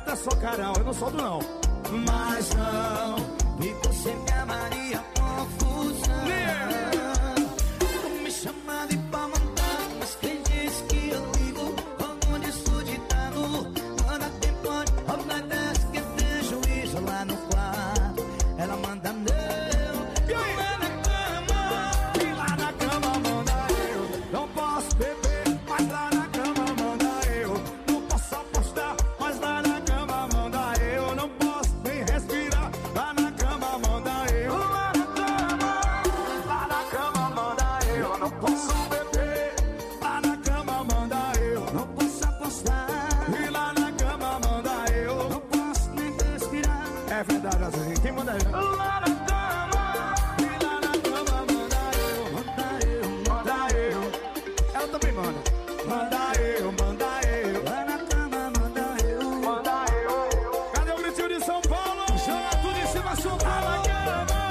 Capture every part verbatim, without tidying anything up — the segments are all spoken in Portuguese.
solta só carão, eu não solto não. Mas não, e você me amaria confusão. Yeah. Me chama de pau mandado, mas quem disse que eu ligo? Como disse o ditado, quando tem pode, obedece que tem juízo lá no quarto. Ela manda não, e aí? Lá na cama, e lá na cama manda eu. Não posso beber, mas lá na cama manda eu. Não posso apostar, mas lá na cama manda eu. Não posso nem respirar, lá na cama manda eu. Lá na cama, lá na cama manda eu. Não posso beber, lá na cama manda eu. Não posso apostar, e lá na cama manda eu. Não posso nem respirar. É verdade, assim, quem manda eu? Lá na cama, e lá na cama manda eu. Manda eu, Manda eu. Ela também manda. Manda eu, manda eu. lá na cama manda eu. Manda eu. Cadê o gritinho de São Paulo? Joga tudo em cima, solta na cama.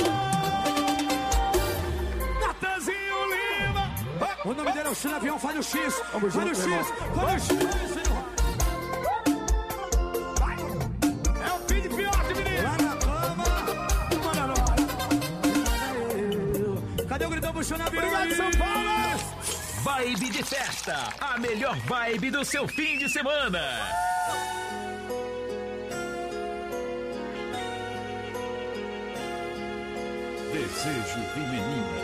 Natanzinho Lima. O nome dele é o Xanavião, faz o X. Faz o X, faz o X. Vai. É o fim de fiote, menino. Lá na cama Manda nós. manda eu. Cadê o gritão pro Xanavião? Obrigado, São Paulo. Vibe de festa, a melhor vibe do seu fim de semana. Desejo de menina.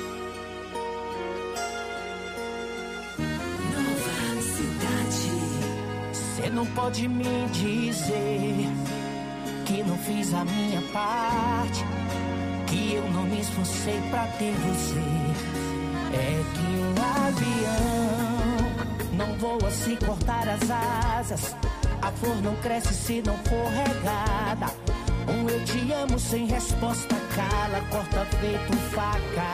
Nova cidade. Cê não pode me dizer que não fiz a minha parte, que eu não me esforcei pra ter você. É que um avião não voa se cortar as asas, a flor não cresce se não for regada. Um eu te amo sem resposta cala, corta feito faca.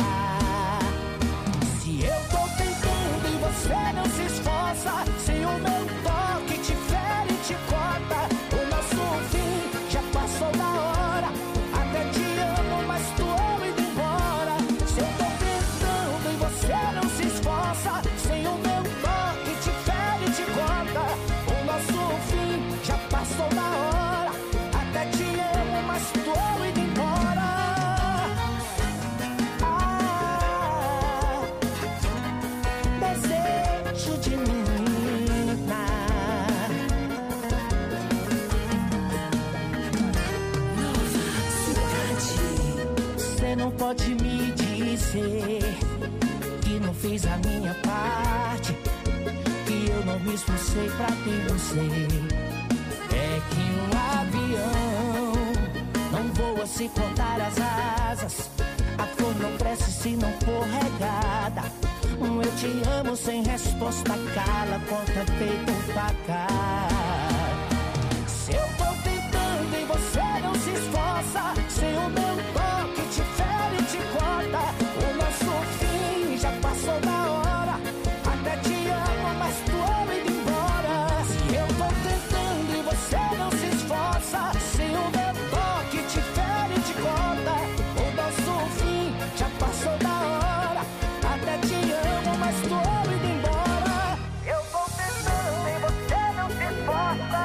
Se eu tô tentando e você não se esforça, se o meu toque te fere e te corta, o nosso fim já passou da hora. Até te amo, mas tu ama indo embora. Se eu tô tentando e você não se esforça, sem o meu toque te fere e te corta, o nosso fim já passou da hora. Até te amo, mas tu ama indo embora. Ah, desejo de menina. Nova cidade. Cê não pode me dizer que não fiz a minha parte, que eu não me esforcei pra ter você. É que um avião não voa se cortar as asas, a flor não cresce se não for regada. Um eu te amo sem resposta cala, corta feito faca. Se eu tô tentando e você não se esforça, sem o meu toque te fere e te corta, o nosso fim já passou da hora. Até te amo, mas tu ama indo embora. Se eu tô tentando e você não se esforça, sem o meu toque te fere e te corta, o nosso fim já passou da hora. Até te amo, mas tu ama indo embora. Eu tô tentando e você não se esforça,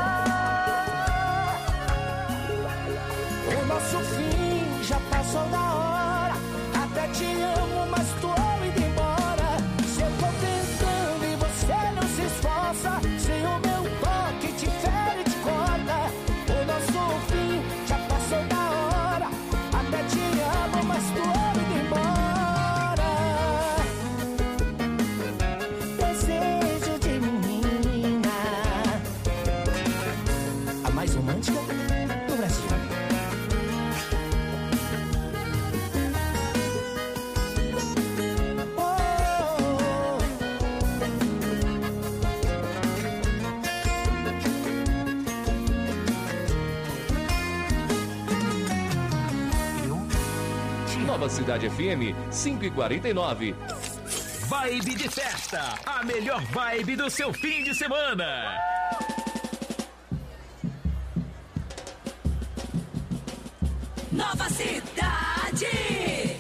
o nosso fim já passou da hora. Até te amo, mas tu ama indo embora. Se eu tô tentando e você não se esforça, sem o meu toque te fere e te corta, o nosso fim já passou da hora. Até te amo, mas tu ama indo embora. Desejo de menina, a mais romântica do Brasil. Nova Cidade F M cinco e quarenta e nove. Vibe de festa, a melhor vibe do seu fim de semana. Nova Cidade.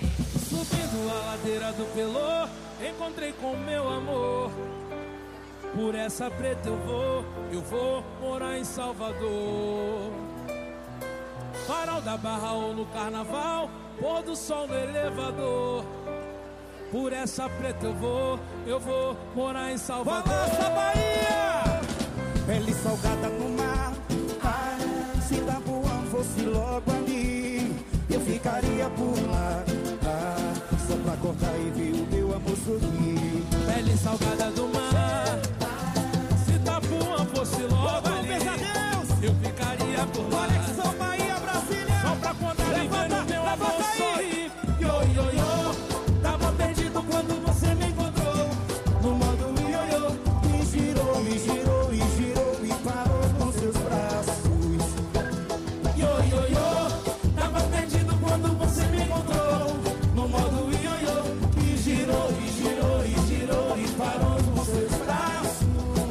Subindo a ladeira do Pelô, encontrei com meu amor. Por essa preta eu vou, eu vou morar em Salvador. Farol da Barra ou no carnaval, pôr do sol no elevador. Por essa preta eu vou, eu vou morar em Salvador. Balança Bahia! Pele salgada no mar, ah, se Itapuã fosse logo ali, eu ficaria por lá, ah, só pra cortar e ver o meu amor sorrir. Pele salgada do mar, se Itapuã fosse logo ali, eu ficaria por lá. Conexão Bahia, Brasília! Só pra contar e ver o meu amor sorrir. Yo, yo, yo, tava perdido quando você me encontrou. No modo ioiô, me girou, me girou e girou e parou com seus braços. Yo, yo, yo, tava perdido quando você me encontrou. No modo ioiô, me girou, e girou e girou e parou com seus braços.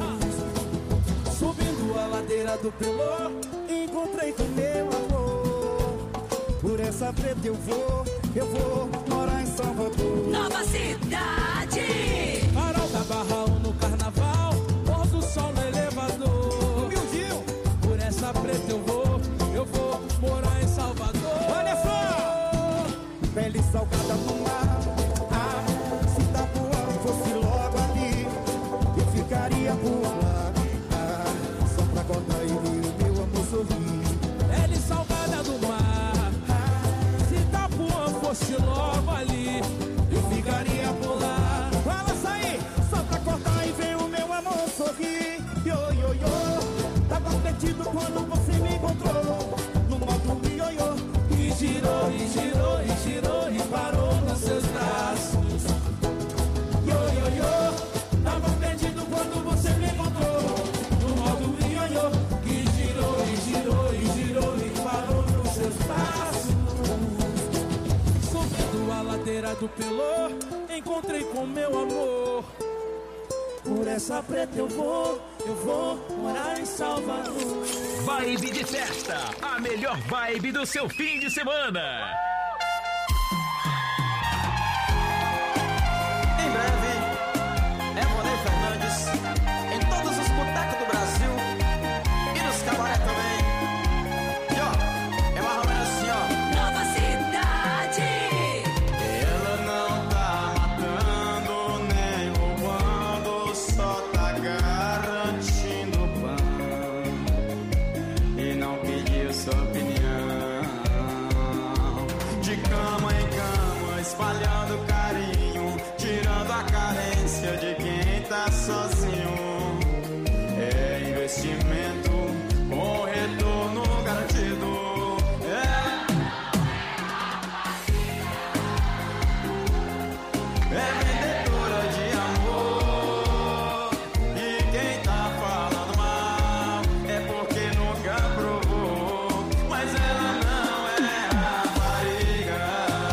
Subindo a ladeira do Pelô, Encontrei com meu amor. Por essa preta eu vou, eu vou morar em Salvador. Nova Cidade. Farol da Barra ou no carnaval, pôr do sol no elevador. Humildinho! Por essa preta eu vou, eu vou morar em Salvador. Olha só! Pele salgada no mar, ah, se Itapuã fosse logo ali, eu ficaria por lá, ah, só pra cortar e ver o meu amor sorrir. Pele salgada do mar, se Itapuã fosse logo ali, eu ficaria por lá. Balança aí, só pra cortar e ver o meu amor sorrir. Yo, yo, yo, tava perdido quando você me encontrou. No modo ioiô, E girou, e girou, e girou e parou nos seus braços. Yo, yo, yo, tava perdido quando você me encontrou. No modo ioiô, que girou, e girou, e girou e parou nos seus braços. Subindo a ladeira do Pelô, encontrei com meu amor. Por essa preta eu vou, eu vou morar em Salvador. Vibe de festa, a melhor vibe do seu fim de semana. Em breve, Evonei Fernandes em todos os botecos do Brasil e nos cabaré também. E ó, é mais ou menos assim, ó. Nova Cidade. Ela não tá matando nem roubando, só tá garantindo pão e não pediu sua opinião. De cama em cama, espalhando carinho, tirando a carência de quem tá sozinho. É investimento com retorno garantido. É, é vendedora de amor. E quem tá falando mal é porque nunca provou. Mas ela não é rapariga,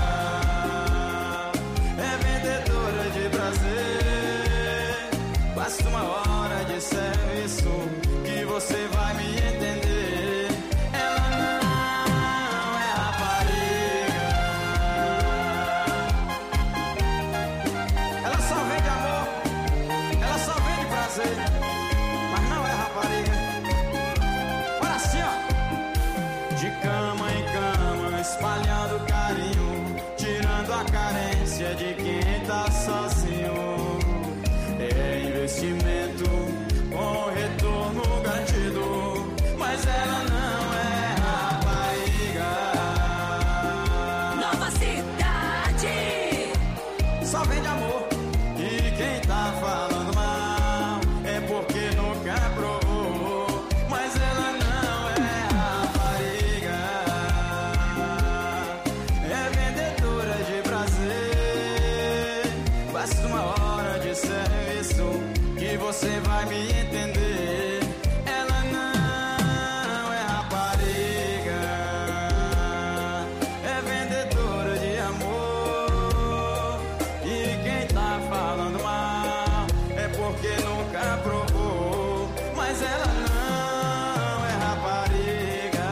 é vendedora de prazer. Basta uma hora de serviço que você vai me entender. Ela não é rapariga, ela só vende amor, ela só vende prazer, mas não é rapariga. Olha assim, ó. De cama em cama, espalhando carinho, tirando a carência de quem tá sozinho. É investimento com retorno garantido, mas ela não é rapariga. Nova Cidade. Só vende amor. E quem tá falando mal é porque nunca provou. Mas ela não é rapariga, é vendedora de prazer. Basta uma hora de serviço que você vai me entender. Ela não é rapariga, é vendedora de amor. E quem tá falando mal é porque nunca provou. Mas ela não é rapariga,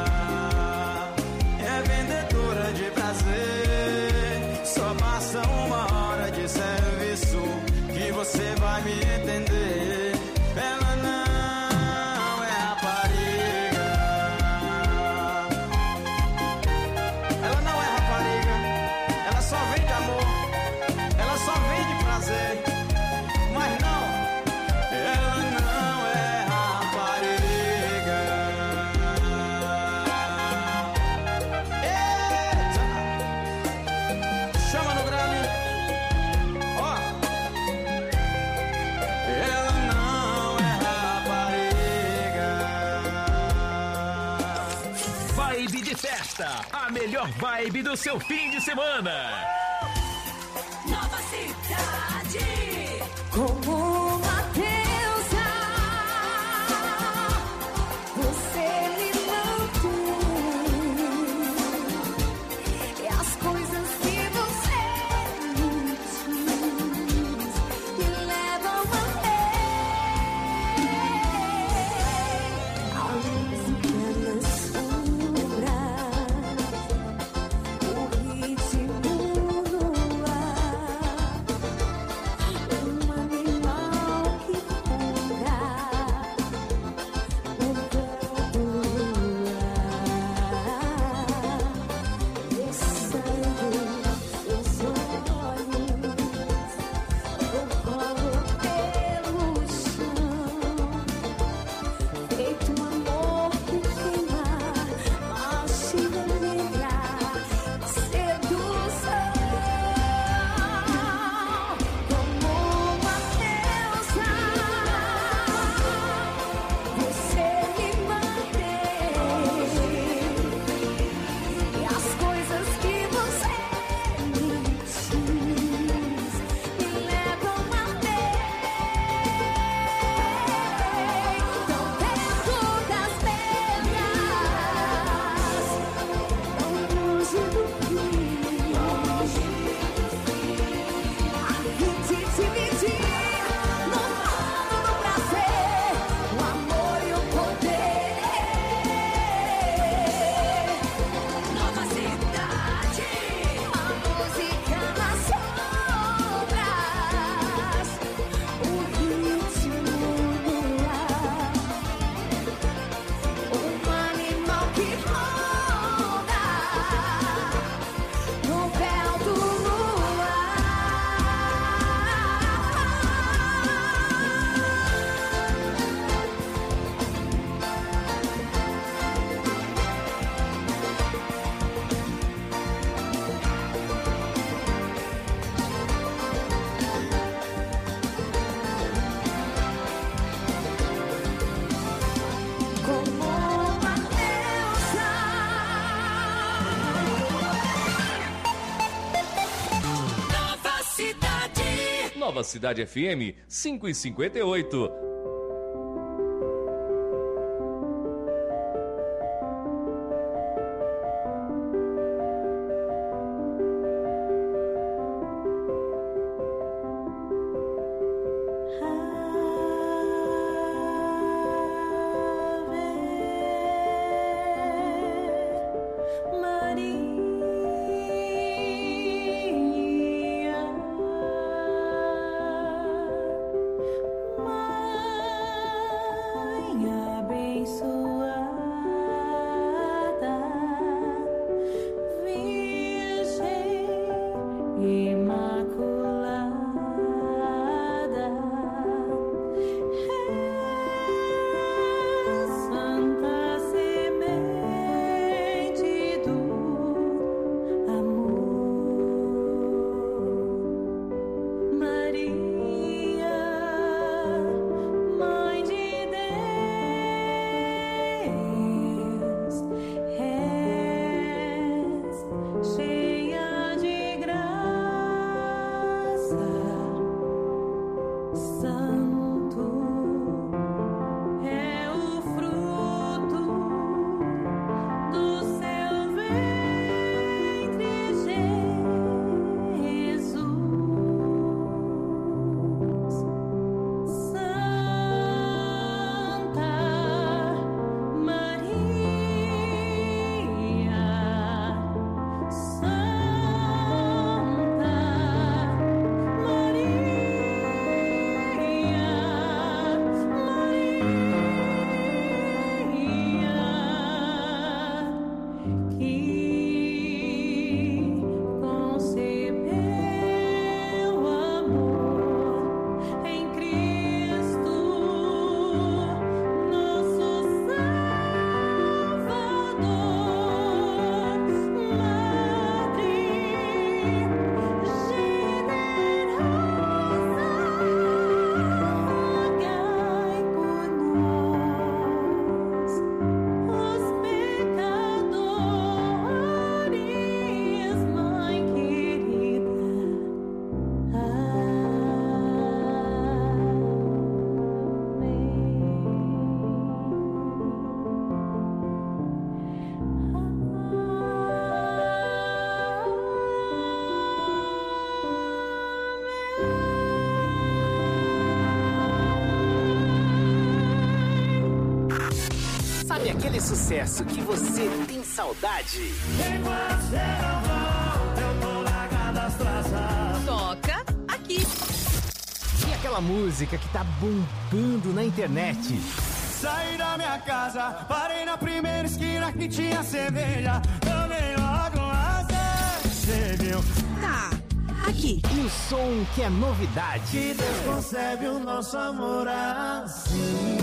é vendedora de prazer. Só basta uma hora de serviço que você vai me entender. vende amor, ela só vende prazer. Mas não, ela não é rapariga. Eita! Chama no grave. Ó, ela não é rapariga. Vibe de festa, a melhor vibe do seu fim de semana. Nova Cidade. Como uma deusa, você me mantém. E as coisas que você me diz me levam a ter. A música nas sombras, o ritmo no ar. Um animal que pula no canto do ar, descendo os olhos, eu rolo pelo chão, feito um amor que queima, magia negra, sedução. Como uma deusa, você me mantém. E as coisas que você me diz me levam a ter. Tão perto das pedras, tão longe do fim. A gente dividir no mundo do prazer, o amor e o poder. Nova Cidade. A música nas sombras, o ritmo no ar. Um animal que roda no véu do luar. Como uma deusa. Nova Cidade. Nova Cidade F M cinco e cinquenta e oito. Maria, Mãe abençoada, Virgem Imaculada, és Santa Semente do amor. Maria, Mãe de Deus, és cheia de graça. aquele sucesso que você tem saudade. Enquanto você não volta, eu tô largando as traças. Toca aqui. E aquela música que tá bombando na internet. Saí da minha casa, parei na primeira esquina que tinha cerveja. Tomei logo uma você viu? Tá, aqui. E o som que é novidade. Que Deus concebe o nosso amor assim,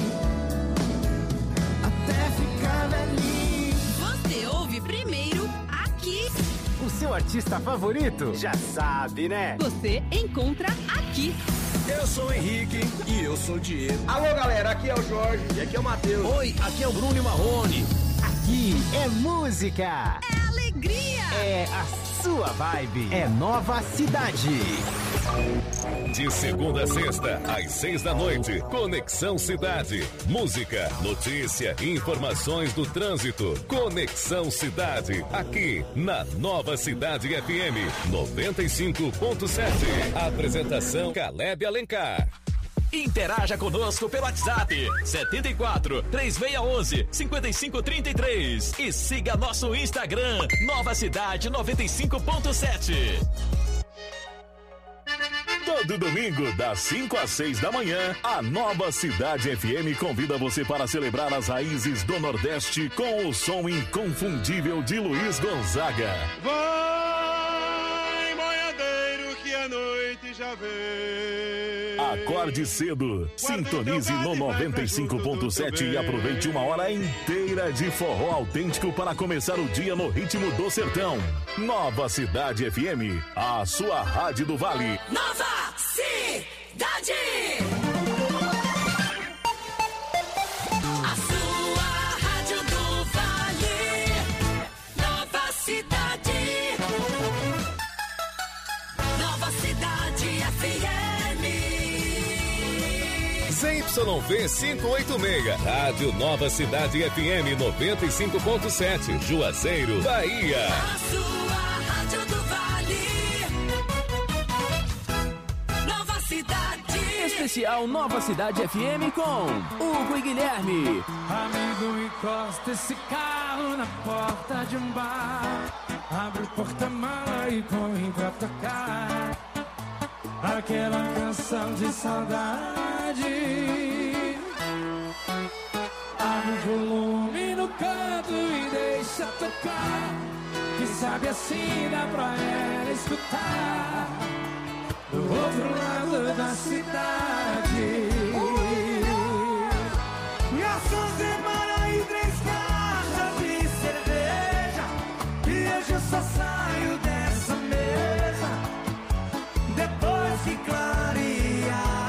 até ficar velhinho. Você ouve primeiro aqui. O seu artista favorito? Já sabe, né? Você encontra aqui. Eu sou o Henrique e eu sou o Diego. Alô, galera, aqui é o Jorge e aqui é o Matheus. Oi, aqui é o Bruno e Marrone. Aqui é música. É alegria. É a sua vibe. É Nova Cidade. De segunda a sexta, às seis da noite, Conexão Cidade. Música, notícia, informações do trânsito. Conexão Cidade, aqui na Nova Cidade F M noventa e cinco ponto sete. Apresentação Caleb Alencar. Interaja conosco pelo WhatsApp setenta e quatro, três seis um um, cinco cinco três três e siga nosso Instagram Nova Cidade noventa e cinco ponto sete. Todo domingo, das cinco às seis da manhã, a Nova Cidade F M convida você para celebrar as raízes do Nordeste com o som inconfundível de Luiz Gonzaga. Vai, boiadeiro, que a noite já vem. Acorde cedo, sintonize no noventa e cinco ponto sete e aproveite uma hora inteira de forró autêntico para começar o dia no ritmo do sertão. Nova Cidade F M, a sua rádio do Vale. Nova Cidade. A sua rádio do Vale. Nova Cidade. Nova Cidade F M. Z Y V quinhentos e oitenta e seis, Rádio Nova Cidade F M noventa e cinco ponto sete, Juazeiro, Bahia. A sua rádio do Vale. Nova Cidade. Especial Nova Cidade F M com Hugo e Guilherme. Amigo, encosta esse carro na porta de um bar. Abre o porta-mala e põe pra tocar aquela canção de saudade. Abre o volume no canto e deixa tocar, que sabe assim dá pra ela escutar do outro lado da cidade. Garçom, separa aí três caixas de cerveja, e hoje eu só saio dessa mesa depois que clarear.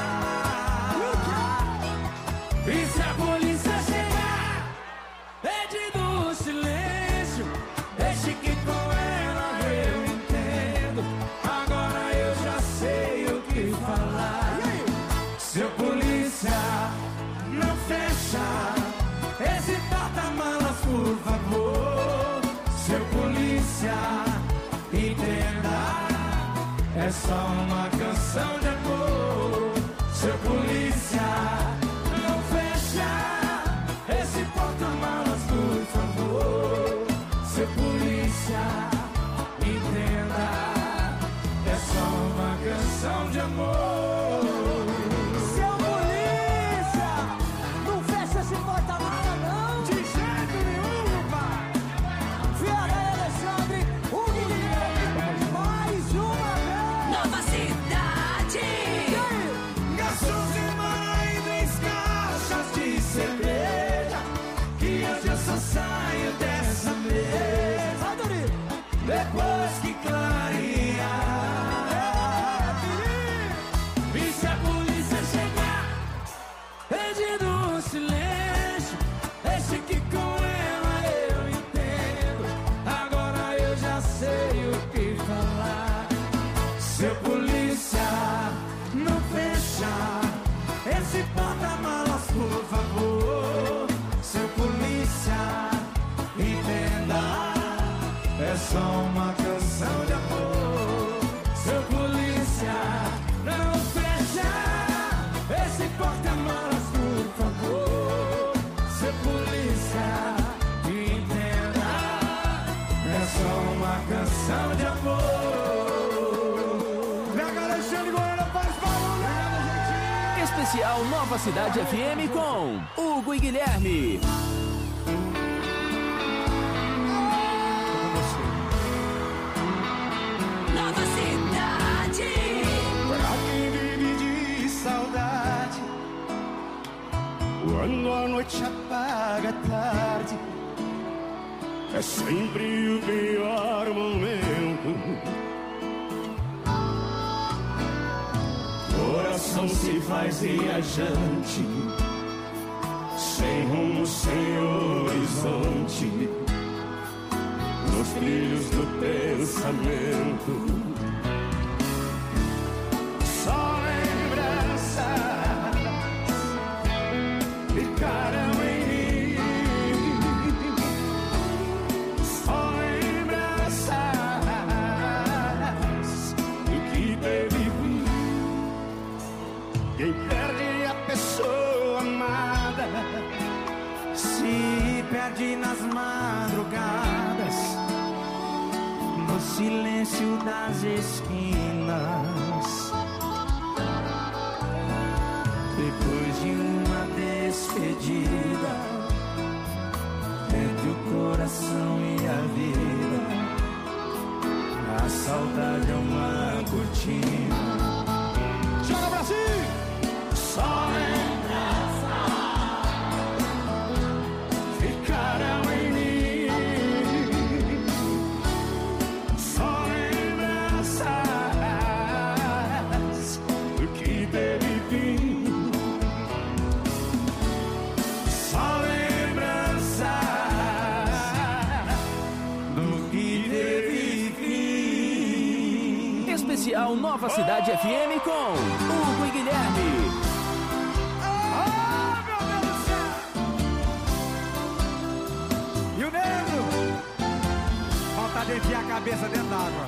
E se a polícia chegar, pede do silêncio, deixe que com ela eu entendo. Agora eu já sei o que falar. Seu polícia, não fecha esse porta-malas, por favor. Seu polícia, entenda, é só uma canção de amor. Seu polícia, não fecha esse porta-malas, por favor. Seu polícia, entenda, é só uma canção de amor. Seu polícia, não fecha esse porta-mala não, de jeito nenhum, pai. Fiara e Alexandre, o Guilherme, mais uma vez. Nova Cidade. Garçom, semana e três caixas de cerveja, que hoje eu só saio dessa mesa depois que clarear. E se a polícia chegar, pedindo um silêncio, deixe que com ela eu entendo. Agora eu já sei o que falar. Seu polícia, não fecha esse porta-malas, por favor. Seu polícia, entenda, é só uma canção de amor. Seu polícia, não fecha esse porta-malas, por favor. Seu polícia, Especial Nova Cidade F M com Hugo e Guilherme. Nova Cidade. Pra quem vive de saudade, quando a noite apaga a tarde, é sempre o pior momento. Coração se faz viajante, sem rumo, sem horizonte, nos trilhos do pensamento. Só lembranças ficarão em mim. Só lembranças do que teve. Quem perde a pessoa amada se perde nas madrugadas, no silêncio das esquinas. Depois de uma despedida, entre o coração e a vida, a saudade é uma cortina. Joga Brasil! Só lembranças ficarão em mim. Só lembranças do que teve fim. Só lembranças do que teve fim. Especial Nova Cidade F M com Hugo e Guilherme. Vontade de enfiar a cabeça dentro d'água.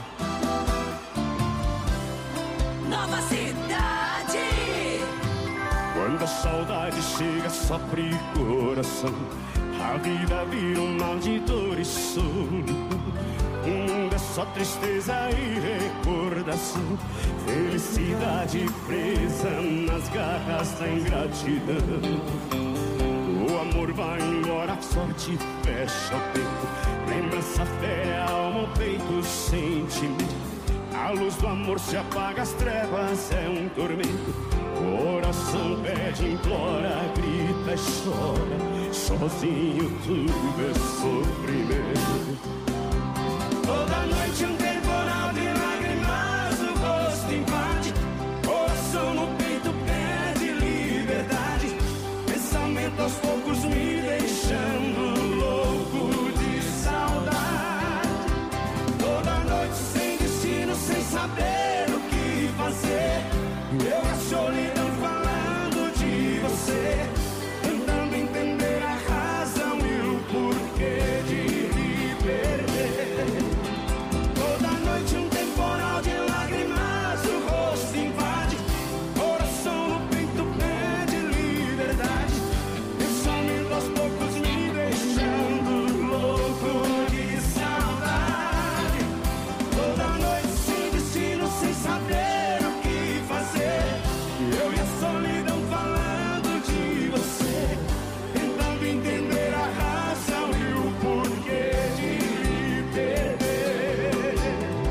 Nova Cidade. Quando a saudade chega, sofre o coração. A vida vira um mal de dor e solidão. O mundo é só tristeza e recordação. Felicidade presa nas garras da ingratidão. O amor vai embora, a sorte fecha o tempo. Lembrança fere a alma, o peito, sentimento. A luz do amor se apaga, as trevas é um tormento. Coração pede, implora, grita e chora. Sozinho tudo é sofrimento. Toda noite um temporal de lágrimas, o rosto invade. Coração no peito perde liberdade. Pensamento aos poucos me deixando louco de saudade. Toda noite sem destino, sem saber o que fazer. Eu e a solidão falando de você, tentando entender a razão e o porquê de me perder. Toda noite um temporal de lágrimas, o rosto invade. Coração no peito pede liberdade. Pensamento aos poucos me deixando louco de saudade. Toda noite sem destino, sem saber o que fazer. Eu e a solidão falando de você, tentando entender a razão e o porquê de me perder.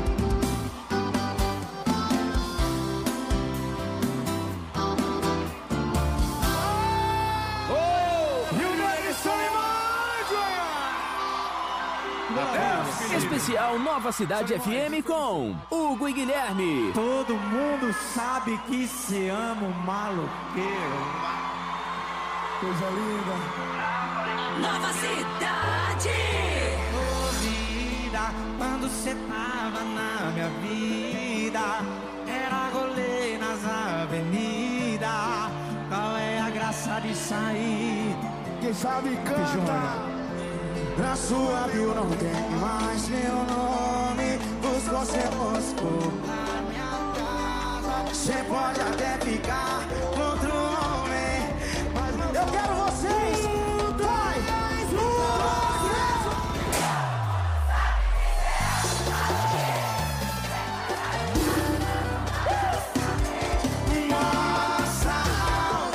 Oh! Rio Grande Especial Nova Cidade F M com Hugo e Guilherme. Todo mundo sabe que se ama o maloqueiro. Coisa linda. Nova Cidade. Ô vida, quando cê tava na minha vida, era rolê nas avenidas. Qual é a graça de sair? Quem sabe canta. Na sua bio não tem mais meu nome. Buscou, cê buscou na minha casa. Cê pode até ficar com outro homem, mas não. Eu quero vocês. Um, dois, um, três. Nossa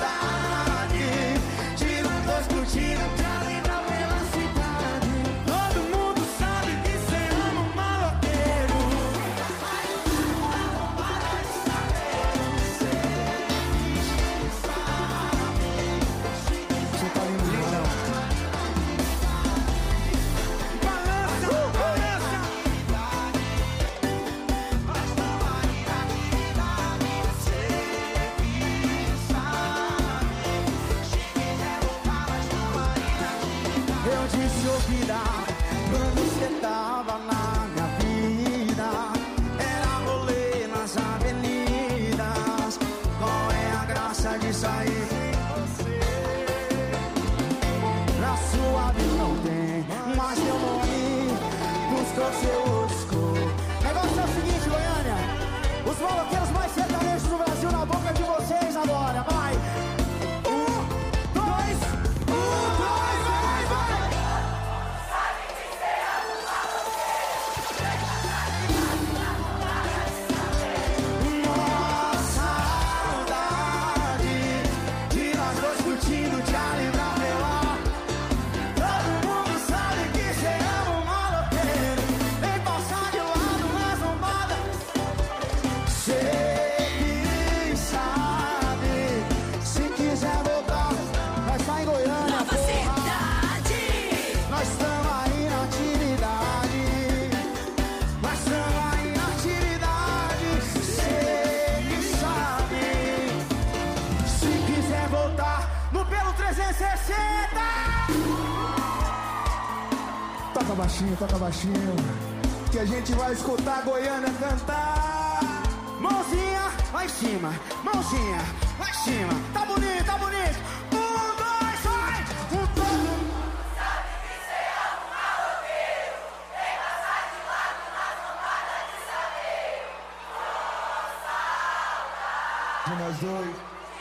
Toca baixinho, toca baixinho, que a gente vai escutar a Goiânia cantar. Mãozinha lá em cima, mãozinha lá em cima. Tá bonito, tá bonito. Um, dois, vai. Um, dois. Sabe que cê é um maloqueiro. Tem passar de lado nas lombada de saber. Oh, saudade. De nós dois.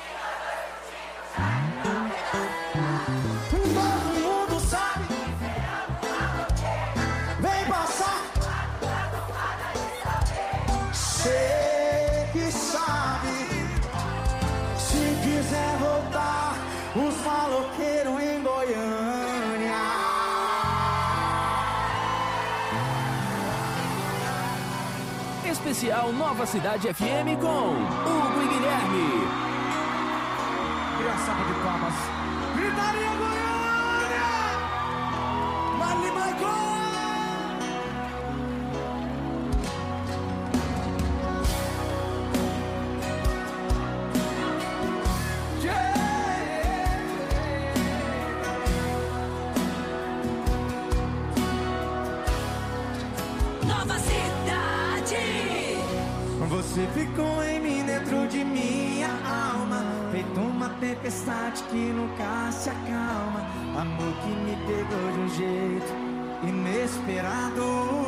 Todo mundo sabe. Vem passar. Sei que sabe. Se quiser voltar, os maloqueiros em Goiânia. Especial Nova Cidade F M com Hugo e Guilherme. Criançada de palmas. Gritaria Goiânia! Marli Michael! Nova Cidade. Você ficou em mim, dentro de minha alma, feito uma tempestade que nunca se acalma. Amor que me pegou de um jeito inesperado.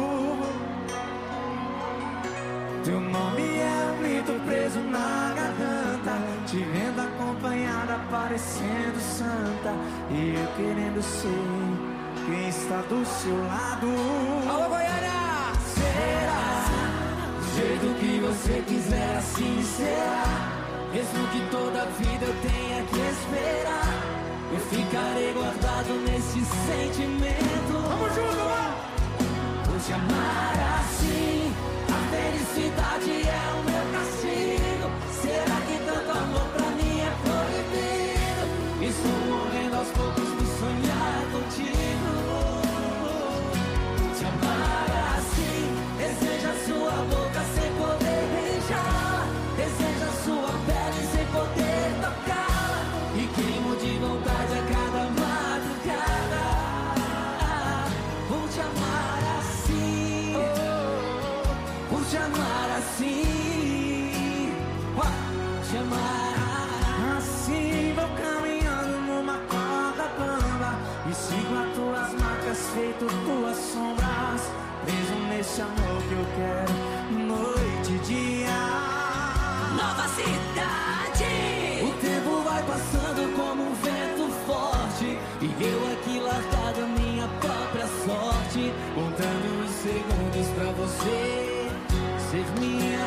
Teu nome é um grito preso na garganta, te vendo acompanhada parecendo santa, e eu querendo ser quem está do seu lado. Alô, Goiânia! Será? Do jeito que você quiser, assim será. Mesmo que toda vida eu tenha que esperar, eu ficarei guardado nesse sentimento. Vamos junto, lá! Vou te amar assim. A felicidade é o meu castigo. Será que tanto amor pra mim é proibido? Estou morrendo aos poucos por sonhar contigo. Vou te amar assim. Deseja sua boca sem poder beijar, deseja sua pele sem poder tocá-la, e queimo de vontade a cada madrugada. Vou te amar assim, vou te amar assim, te amar assim. Vou caminhando numa corda bamba e sigo as tuas marcas, feito tuas sombras, preso nesse amor que eu quero, noite e dia. Nova Cidade. O tempo vai passando como um vento forte, e eu aqui largado a minha própria sorte, contando os segundos pra você ser minha.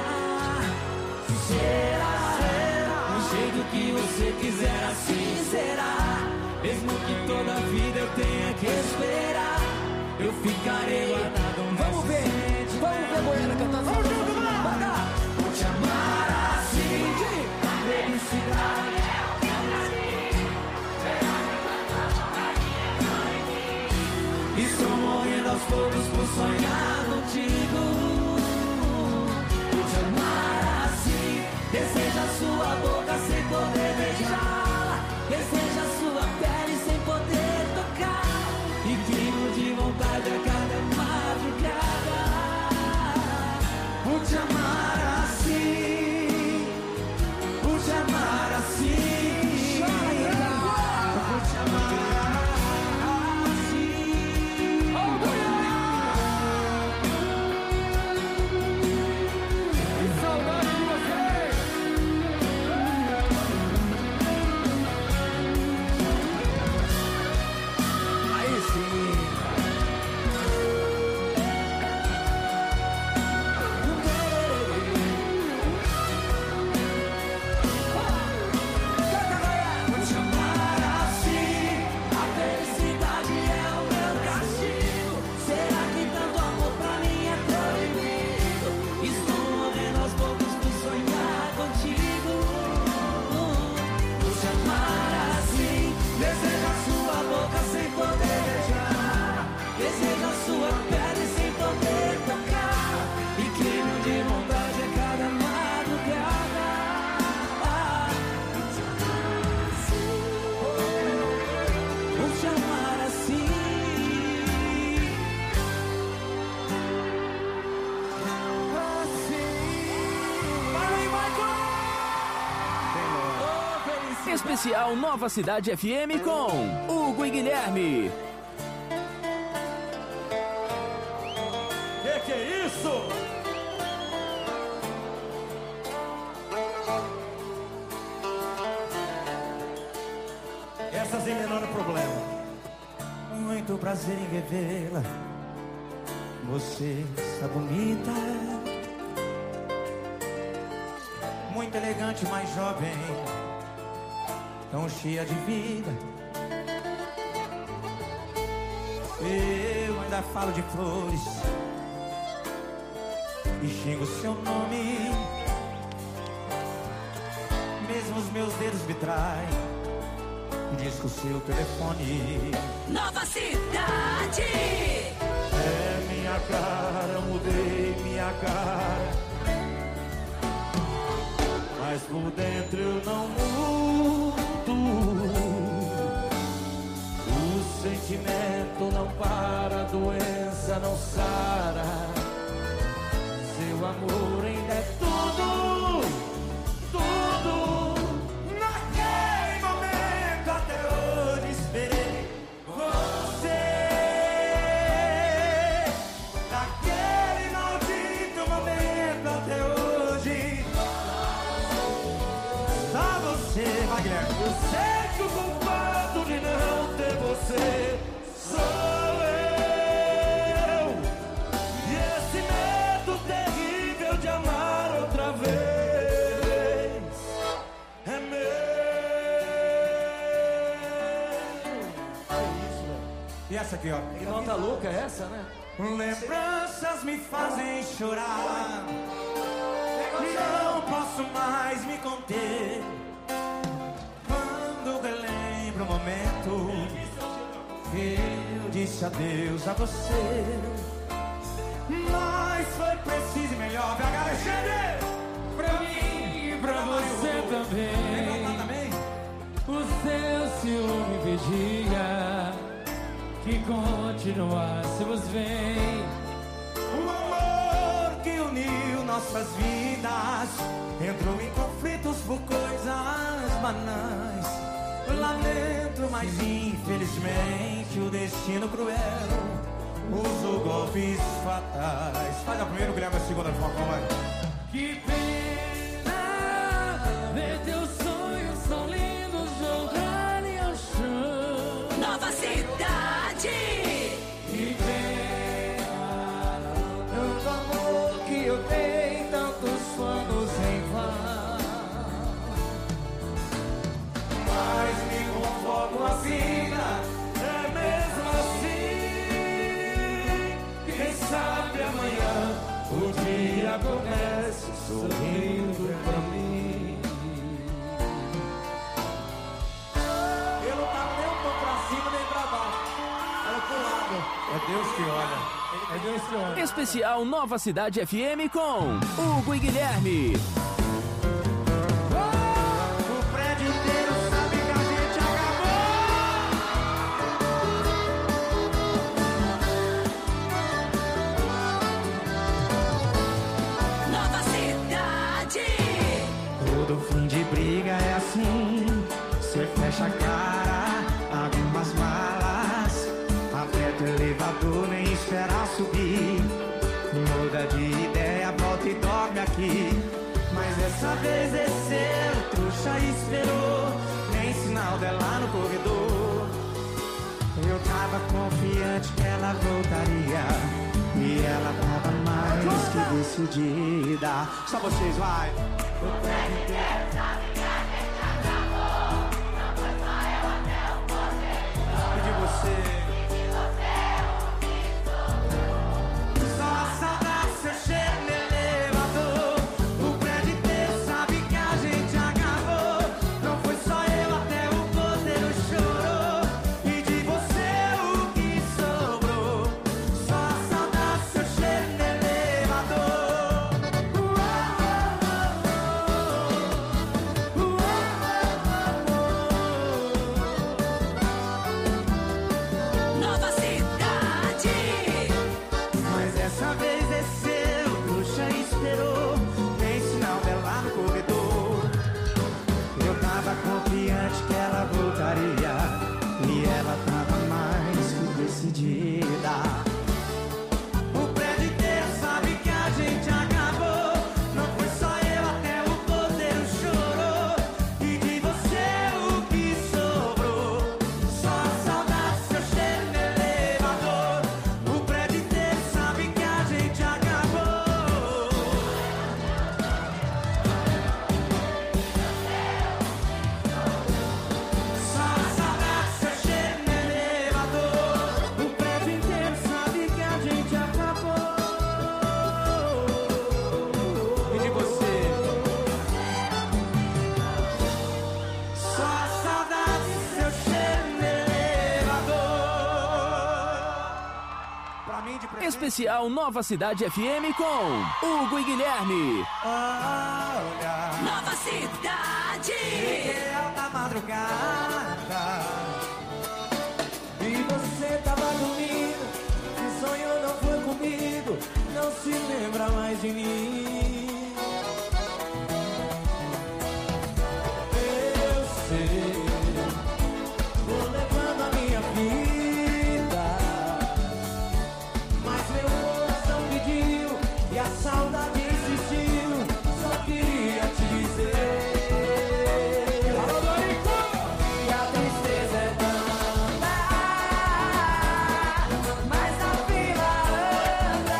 Será? Do jeito que você quiser, assim será. Mesmo que toda a vida eu tenha que esperar, eu ficarei guardado. Vamos ver, vamos ver Goiânia cantando. Vamos junto, lá! Vou te amar Especial Nova Cidade F M com Hugo e Guilherme. Que que é isso? Essas em menor problema. Muito prazer em revê-la. Você está bonita, muito elegante, mais jovem, tão cheia de vida. Eu ainda falo de flores e xingo seu nome. Mesmo os meus dedos me traem, disco seu telefone. Nova Cidade. É minha cara, eu mudei minha cara, mas por dentro eu não mudo. O sentimento não para, a doença não sara. Seu amor ainda é tudo, tudo. Naquele momento até hoje esperei você. Naquele maldito momento até hoje só você, vai Guilherme. Eu sei que o culpado de não ter você sou eu. E esse medo terrível de amar outra vez é meu. É isso, velho. E essa aqui, ó. Que nota louca é essa, né? Lembranças me fazem chorar, não posso mais me conter. Quando relembro o momento que eu disse adeus a você, mas foi preciso e melhor, V H Alexandre, pra mim e pra você também. também. O seu ciúme vigia que continuássemos bem. O amor que uniu nossas vidas entrou em conflitos por coisas banais. Lamento, mas infelizmente o destino cruel usou golpes fatais. Faz a primeira, o Guilherme, a segunda, por favor, vai. Que pena ver teus sonhos tão lindos jogarem ao chão. Nova Cidade. Que pena Tanto amor que eu dei, tantos planos em vão. Mas me conformo a vida, é mesmo assim. Quem sabe amanhã o dia comece sorrindo pra mim. Eu não tava nem um pouco pra cima nem pra baixo, era pro lado. É Deus que olha. É Deus que olha. Especial Nova Cidade F M com Hugo e Guilherme. O prédio inteiro sabe que a gente acabou. Nova Cidade. Todo fim de briga é assim. Cê fecha a cara, algumas malas, aperta o elevador, nem espera subir. Muda de ideia, volta e dorme aqui. Mas dessa vez esse seu trouxa esperou, nem sinal dela no corredor. Eu tava confiante que ela voltaria, e ela tava mais que decidida. Só vocês, vai. O prédio inteiro sabe que a gente acabou. Não foi só eu até o poder. E de você. Só a saudade, seu cheiro no elevador. O prédio inteiro sabe que a gente acabou. Não foi só eu até o poder chorou. E de você o que sobrou. Só a saudade, seu cheiro no elevador. Especial Nova Cidade F M com Hugo e Guilherme. Olha, Nova Cidade. cheguei alta madrugada e você tava dormindo. Que sonho não foi comigo, não se lembra mais de mim. Eu sei, vou levando a minha vida, mas meu coração pediu e a saudade insistiu. Só queria te dizer que a tristeza é tanta, mas a fila anda.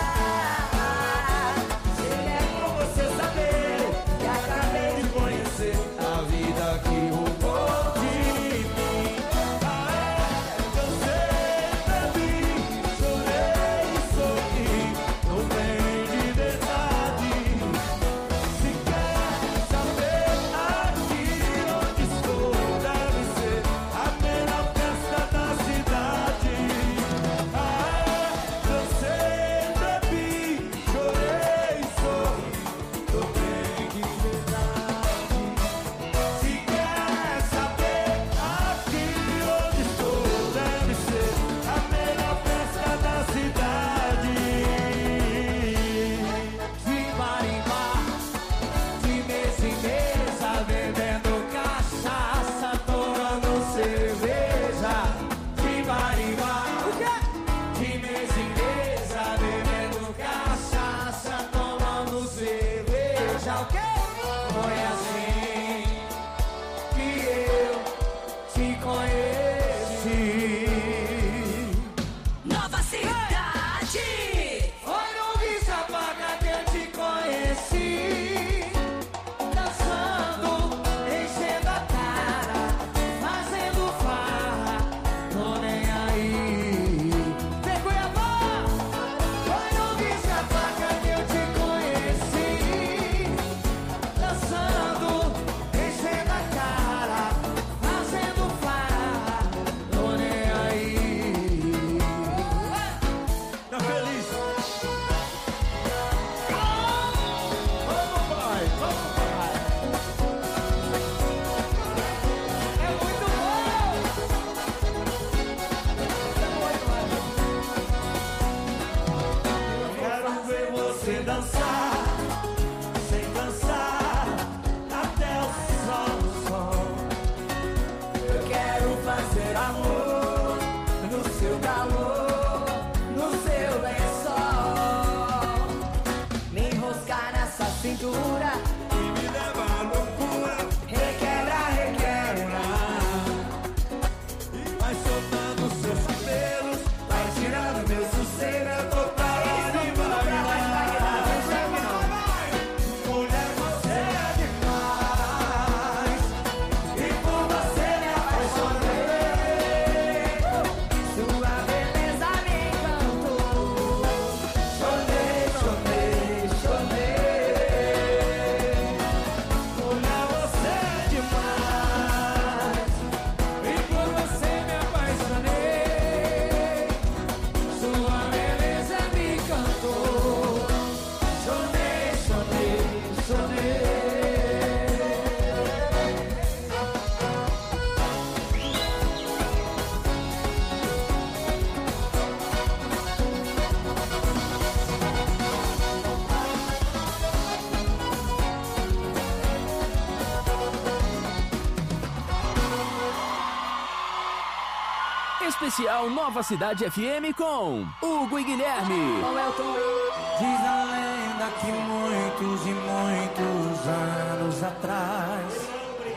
Se é pra você saber que acabei de conhecer a vida que roubou de mim. Ah, eu sempre vi, chorei e sorri, não vem de verdade. Se quer saber aqui onde estou, deve ser a melhor festa da cidade. Ah, eu sempre vi, chorei e sorri, não vem de verdade. Se quer saber aqui onde estou, deve ser a melhor festa da cidade. De bar em bar, de mesa em mesa, bebendo cachaça, tomando cerveja. De bar em bar, de mesa em mesa, bebendo cachaça, tomando cerveja. O quê? Foi assim que eu te conheci. Nova Cidade. Foi no Guiçapaka que eu te conheci, dançando, enchendo a cara, fazendo farra, tô nem aí. Vem Cuiabá! Foi no Guiçapaka que eu te conheci, dançando, enchendo a cara, fazendo farra, tô nem aí. Tá feliz? Vamos, pai, vamos, pai. É muito bom! Eu quero ver você dançar, sem cansar, até o sol do sol. Eu quero fazer amor no seu calor, no seu lençol, me enroscar nessa cintura e me levar à loucura. Requebra, requebra, vai soltando seus cabelos, vai tirando meu sossego. Eu tô pra lá de bailar. Mulher, você é demais, e por você me apaixonei. Sua beleza me encantou. Chorei, chorei, chorei. Mulher, você é demais, e por você me apaixonei. Sua beleza me encantou. Chorei, chorei, chorei. Especial Nova Cidade F M com Hugo e Guilherme. Diz a lenda que muitos e muitos anos atrás,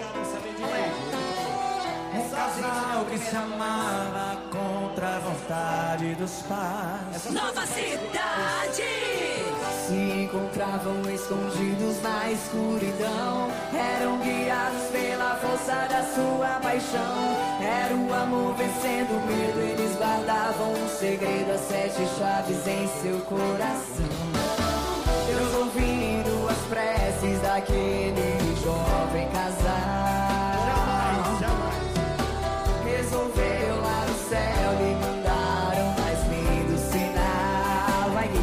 um casal que se amava contra a vontade dos pais Nova Cidade. se encontravam escondidos na escuridão. Eram guiados pela força da sua paixão. Era o amor vencendo o medo. Eles guardavam um segredo, as sete chaves em seu coração. Deus ouvindo as preces daquele jovem casal, jamais, jamais resolveu lá no céu lhe mandar um mais lindo sinal. Vai,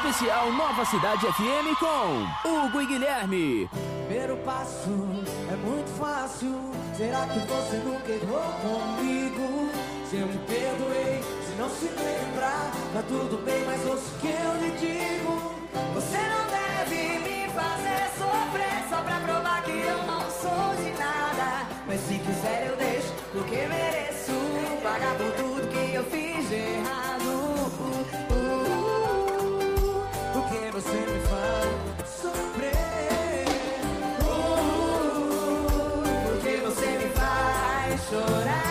Especial Nova Cidade F M com Hugo e Guilherme. Primeiro passo é muito fácil. Será que você nunca errou comigo? Se eu me perdoei, se não se lembrar, tá tudo bem, mas ouça o que eu lhe digo. Você não deve me fazer sofrer só pra provar que eu não sou de nada. Mas se quiser eu deixo, porque mereço pagar por tudo que eu fiz de errado. uh, uh, uh, Porque você me faz sofrer. uh, uh, Porque você me faz chorar.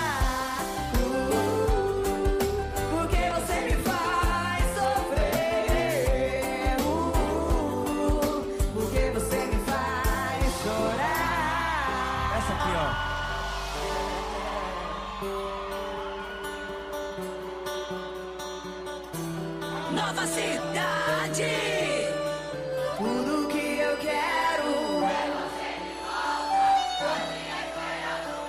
Nova Cidade. Tudo que eu quero é você de volta. Hoje a escolha não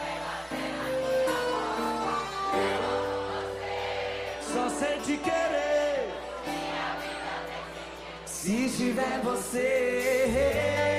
vem batendo. Só sente querer. Se tiver você.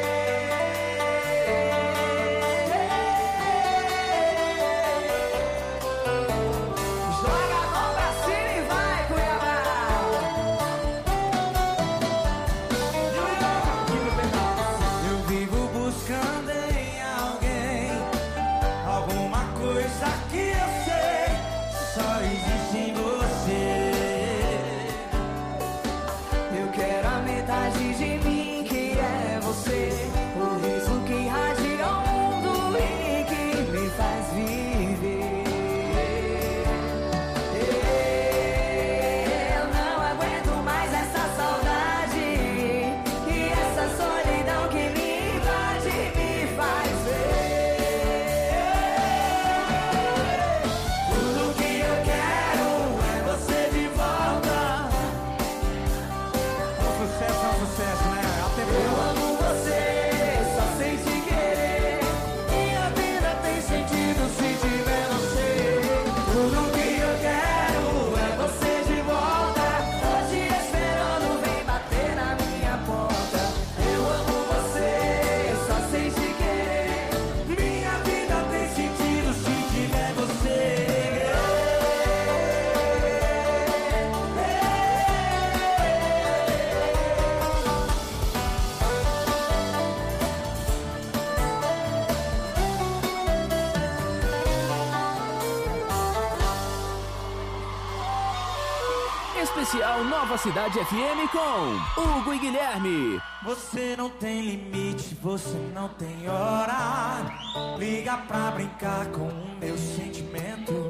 Especial Nova Cidade F M com Hugo e Guilherme. Você não tem limite, você não tem hora. Liga pra brincar com o meu sentimento.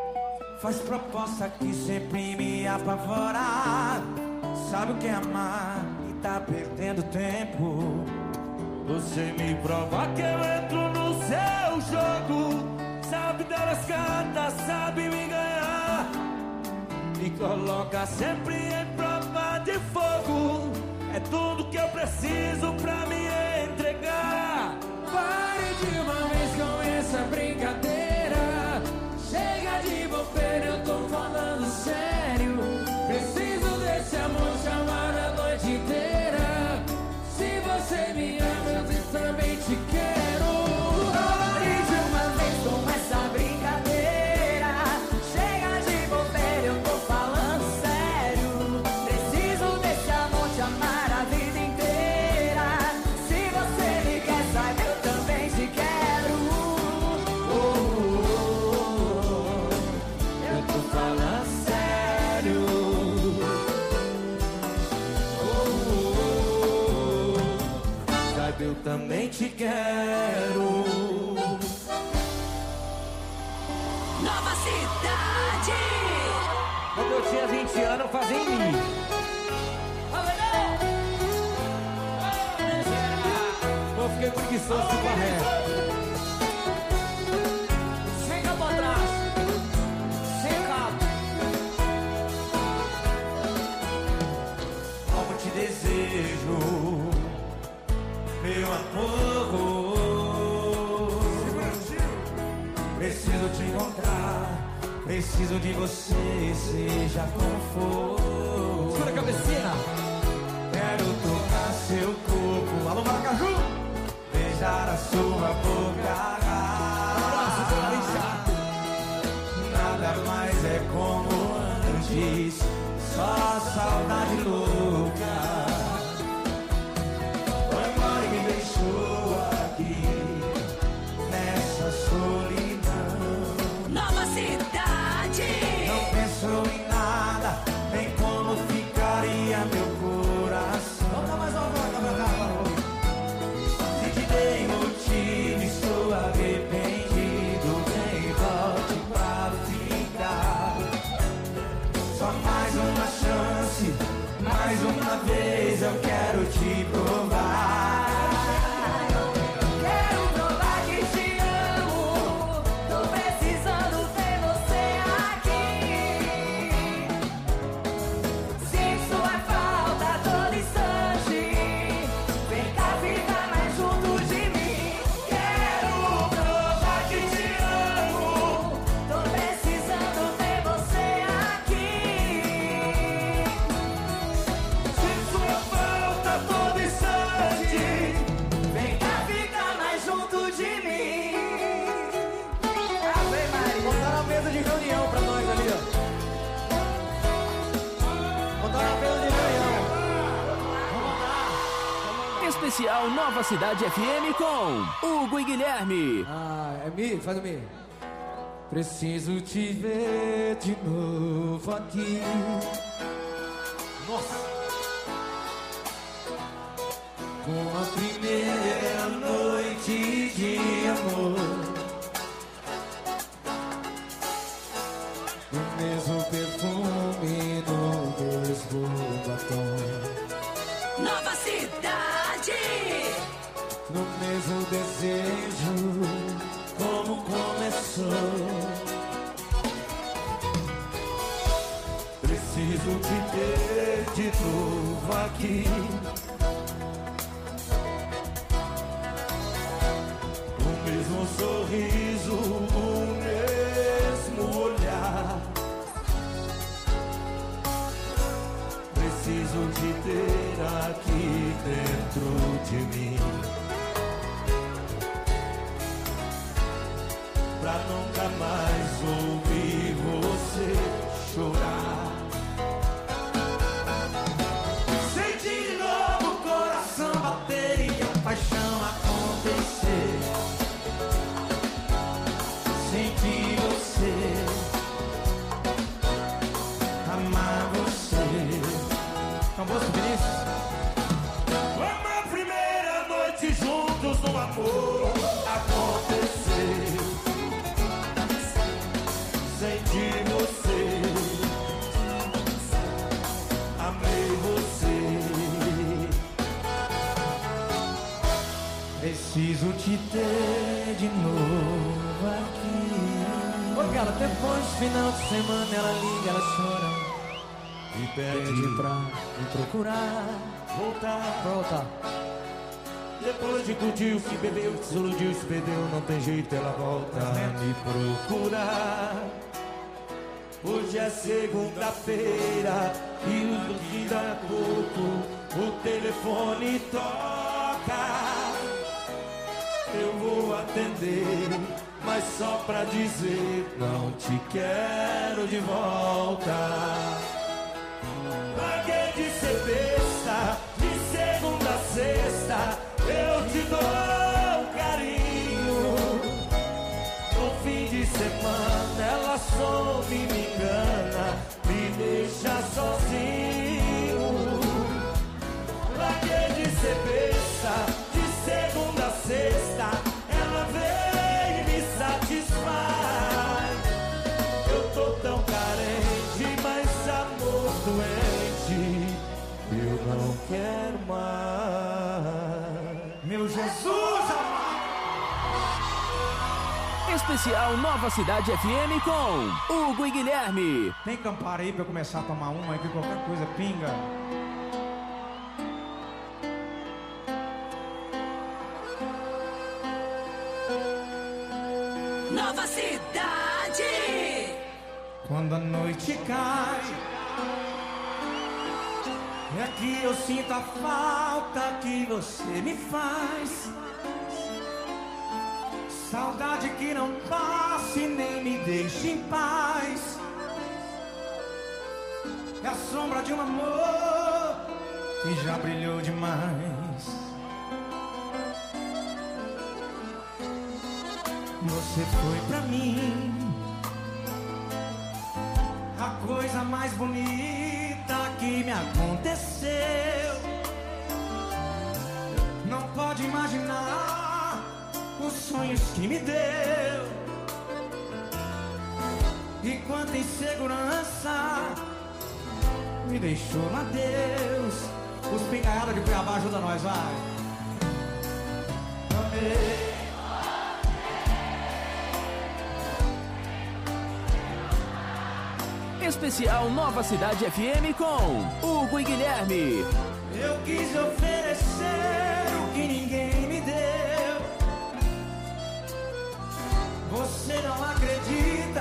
Faz proposta que sempre me apavora. Sabe o que é amar e tá perdendo tempo. Você me prova que eu entro no seu jogo. Sabe dar as cartas, sabe me ganhar. Me coloca sempre em prova de fogo. É tudo que eu preciso pra me entregar. Pare de uma vez com essa brincadeira. Chega de bobeira, eu tô falando sério. Preciso desse amor chamar a noite inteira. Se você me ama, eu também te quero. Pare de uma vez com essa brincadeira. Chega de bobeira, eu tô falando sério. Preciso desse amor te amar a vida inteira. Se você me quer, saiba, eu também te quero. Oh, oh, oh. Eu tô falando sério. Oh, oh, oh. Saiba, eu também te quero. Nova Cidade. Quando eu tinha vinte anos, eu fazia em mim. Eu fiquei preguiçoso de barré. Sem cá pra trás. Sem cá. Como te desejo, meu amor. Preciso te encontrar. Preciso de você, seja como for. Segura a cabecinha. Quero tocar seu corpo. Alô, Maracaju! Beijar a sua boca. Nada mais é como antes, só saudade louca. Foi embora e me deixou aqui, nessa solidão. Nova Cidade. Não pensou em nada, nem como ficaria meu coração. Vamos dar mais uma volta pra cá, se te dei motivo, estou arrependido. Vem, volte pra ficar. Só mais uma chance, mais uma vez eu quero te provar. Quero provar que te amo. Tô precisando ver você aqui. Sinto sua falta todo instante. Vem cá ficar mais junto de mim. Quero provar que te amo. Tô precisando ver você aqui. Sinto sua falta todo instante. Vem cá ficar mais junto de mim. Ave Maria. Botaram a mesa de reunião pra nós ali, ó. Botaram a mesa de reunião. Especial Nova Cidade F M com Hugo e Guilherme. Ah, é Mi? Faz o Mi. Preciso te ver de novo aqui. Nossa. Com a primeira noite de amor, o mesmo perfume no mesmo batom, Nova Cidade. no mesmo desejo, como começou. Preciso te ter de novo aqui. O mesmo sorriso, o mesmo olhar. Preciso te ter aqui dentro de mim, pra nunca mais ouvir você chorar. Sentir de novo o coração bater e a paixão acontecer. Sentir você, amar você. Acabou, Vinícius? Uma primeira noite juntos no amor acontecer. Sentir você, amei você. Preciso te ter de novo aqui. Ô, cara, até Depois do final de semana ela liga, ela chora e pede pra me procurar, voltar, voltar. Depois de curtir o que bebeu, se iludiu, se perdeu, não tem jeito, ela volta a me procurar. Hoje é segunda-feira e daqui a pouco o telefone toca. Eu vou atender, mas só pra dizer não te quero de volta. Larguei de ser besta, de segunda a sexta eu te dou carinho. No fim de semana ela some, me engana, me deixa sozinho. Larguei de ser besta, de segunda a sexta ela vem e me satisfaz. Eu tô tão carente, mas amor doente eu não quero mais. Meu Jesus amado. Especial Nova Cidade F M com Hugo e Guilherme. Tem Campari aí pra eu começar a tomar uma aqui, qualquer coisa, pinga. Nova Cidade. Quando a noite cai É que eu sinto a falta que você me faz. Saudade que não passe nem me deixe em paz. É a sombra de um amor que já brilhou demais. Você foi pra mim a coisa mais bonita que me aconteceu. Não pode imaginar os sonhos que me deu. E quanta insegurança me deixou no adeus. Os pingaiados de Cuiabá ajudam nós, vai. Amei. Especial Nova Cidade F M com Hugo e Guilherme. Eu quis oferecer o que ninguém me deu. Você não acredita.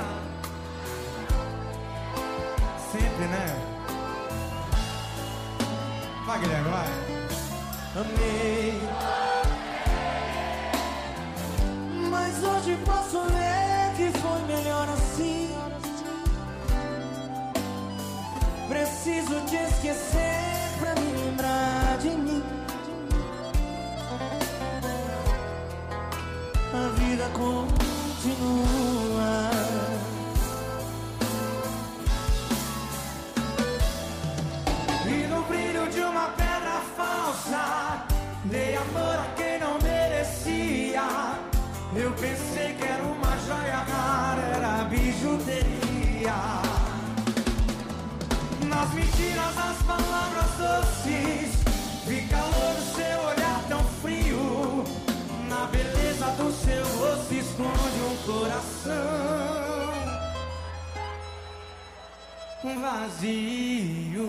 Sempre, né? Vai, Guilherme, vai. Amei. Mas hoje posso ver que foi melhor assim. Preciso te esquecer pra me lembrar de mim. A vida continua. E no brilho de uma pedra falsa dei amor a quem não merecia. Eu pensei que era uma joia rara, era bijuteria. Nas mentiras, as palavras doces, vi calor do seu olhar tão frio. Na beleza do seu rosto esconde um coração vazio.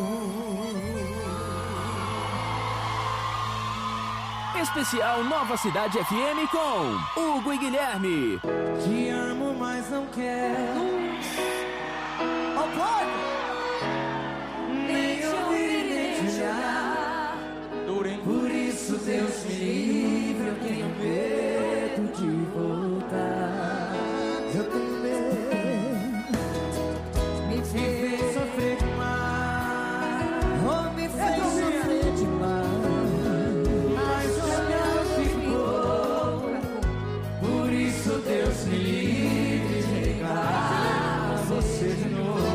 Especial Nova Cidade F M com Hugo e Guilherme. Te amo, mas não quero. Oh, pode! Nem ouvir, nem te olhar. Por isso, Deus me livre, eu tenho medo de voltar. Eu tenho medo. Me fez sofrer demais. Oh, me fez sofrer demais. Mas o olhar ficou. Por isso, Deus me livre de ligar você de novo.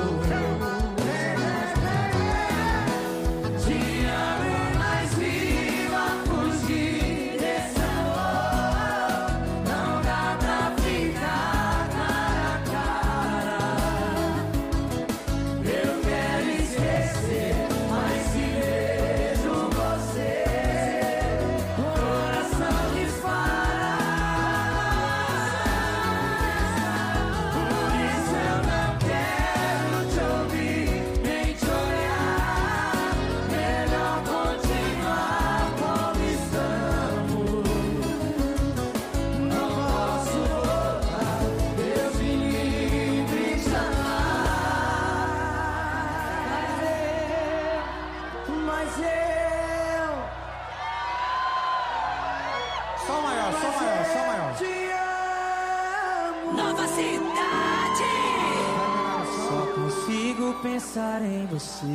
Pensar em você.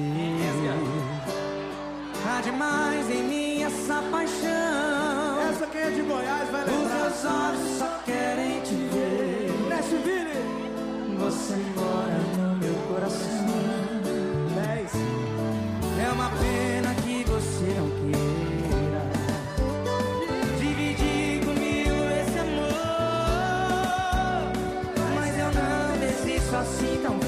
Há demais em mim essa paixão. Essa quem é de Goiás vai lembrar. Os meus olhos só querem te ver. Nashville. Você mora no meu coração. dez. É uma pena que você não queira dividir comigo esse amor. Mas eu não desisto assim tão